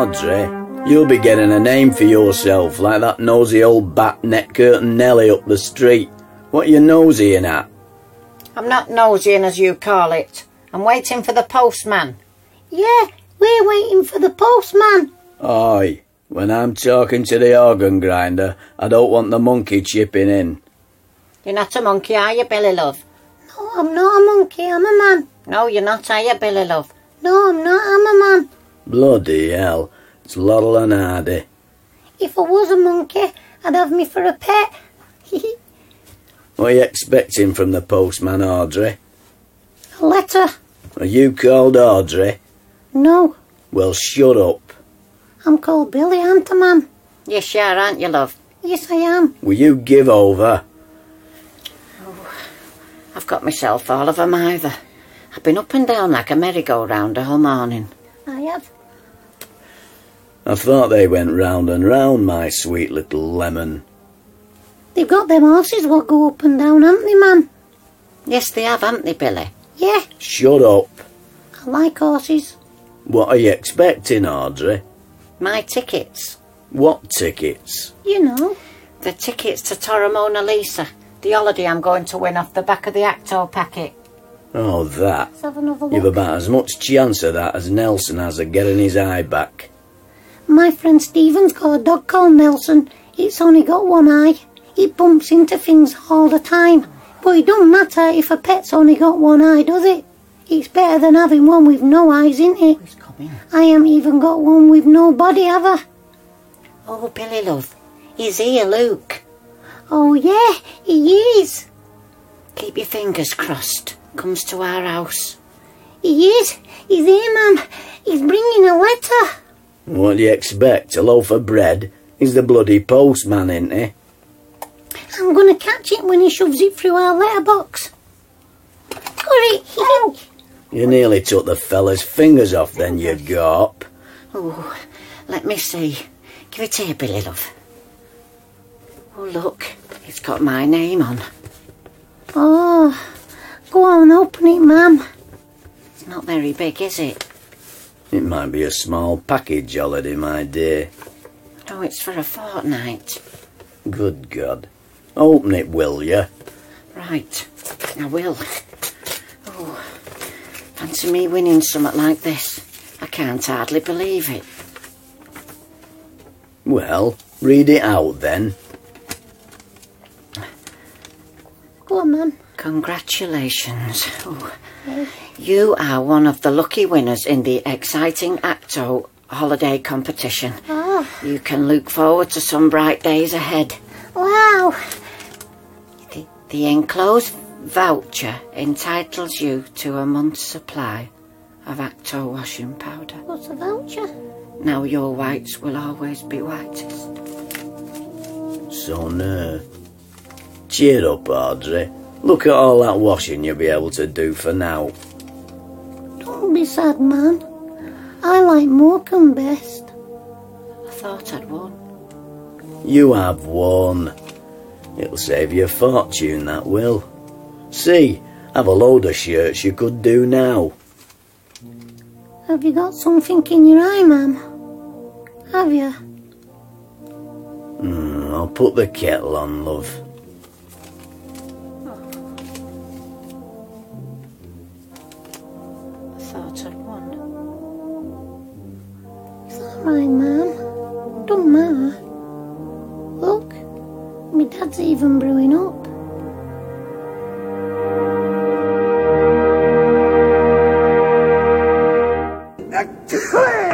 Audrey, you'll be getting a name for yourself, like that nosy old bat net curtain Nelly up the street. What you nosying at? I'm not nosying as you call it. I'm waiting for the postman. Yeah, we're waiting for the postman. Aye, when I'm talking to the organ grinder, I don't want the monkey chipping in. You're not a monkey, are you, Billy Love? No, I'm not a monkey, I'm a man. No, you're not, are you, Billy Love? No, I'm not, I'm a man. Bloody hell, it's Laurel and Hardy. If I was a monkey, I'd have me for a pet. What are you expecting from the postman, Audrey? A letter. Are you called Audrey? No, Well, shut up. I'm called Billy, aren't I, man? Yes, you are, aren't you, love? Yes, I am. Will you give over? I've got myself all of 'em either. I've been up and down like a merry-go-round all morning. I have. I thought they went round and round, my sweet little lemon. They've got them horses what go up and down, haven't they, man? Yes, they have, haven't they, Billy? Yeah, Shut up. I like horses. What are you expecting, Audrey? My tickets. What tickets? You know. The tickets to Torre Mona Lisa. The holiday I'm going to win off the back of the Acto packet. Oh, that. Let's have another You've look. about as much chance of that as Nelson has of getting his eye back. My friend Stephen's got a dog called Nelson. It's only got one eye. It bumps into things all the time. But it don't matter if a pet's only got one eye, does it? It's better than having one with no eyes, isn't it? Who's coming? I haven't even got one with no body, have I? Oh, Billy Love. He's here, Luke. Oh yeah, he is. Keep your fingers crossed. Comes to our house. He is. He's here, ma'am. He's bringing a letter. What do you expect? A loaf of bread? He's the bloody postman, ain't he? I'm going to catch it when he shoves it through our letterbox. Got it. You nearly took the fella's fingers off then, you gorp. Oh, let me see. Give it here, Billy Love. Oh, look. It's got my name on. Oh, go on, open it, ma'am. It's not very big, is it? It might be a small package holiday, my dear. Oh, it's for a fortnight. Good God. Open it, will you? Right. I will. Oh, fancy me winning something like this. I can't hardly believe it. Well, read it out then. Go on, ma'am. Congratulations. Oh, you are one of the lucky winners in the exciting Acto holiday competition. Oh, You can look forward to some bright days ahead. wow. The enclosed voucher entitles you to a month's supply of Acto washing powder. What's a voucher? Now your whites will always be whitest. So no. Cheer up, Audrey. Look at all that washing you'll be able to do for now. Don't be sad, man. I like Morecambe best. I thought I'd won. You have won. It'll save you a fortune, that will. See, have a load of shirts you could do now. Have you got something in your eye, ma'am? Have you? I'll put the kettle on, love. I thought I'd won. Is that right, ma'am? Don't matter. Look, my dad's even brewing up. Declare